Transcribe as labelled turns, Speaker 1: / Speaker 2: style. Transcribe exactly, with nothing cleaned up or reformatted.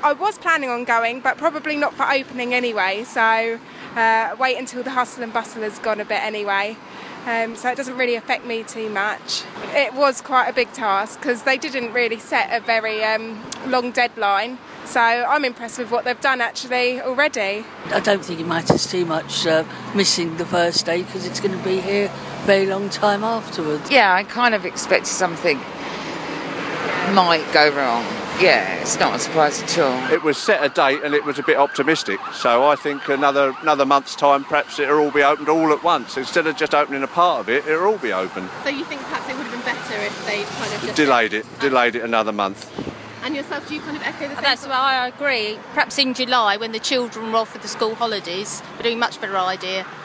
Speaker 1: I was planning on going, but probably not for opening anyway, so uh, wait until the hustle and bustle has gone a bit anyway. Um, so it doesn't really affect me too much. It was quite a big task because they didn't really set a very um, long deadline. So I'm impressed with what they've done actually already.
Speaker 2: I don't think it matters too much uh, missing the first day because it's going to be here a very long time afterwards.
Speaker 3: Yeah, I kind of expected something might go wrong. Yeah, it's not a surprise at all.
Speaker 4: It was set a date and it was a bit optimistic, so I think another another month's time perhaps it'll all be opened all at once. Instead of just opening a part of it, it'll all be open.
Speaker 5: So you think perhaps it would have been better if they'd kind of just...
Speaker 4: Delayed it, delayed it another month.
Speaker 5: And yourself, do you kind of echo the same?
Speaker 6: That's why I agree. Perhaps in July, when the children were off with the school holidays, would be a much better idea.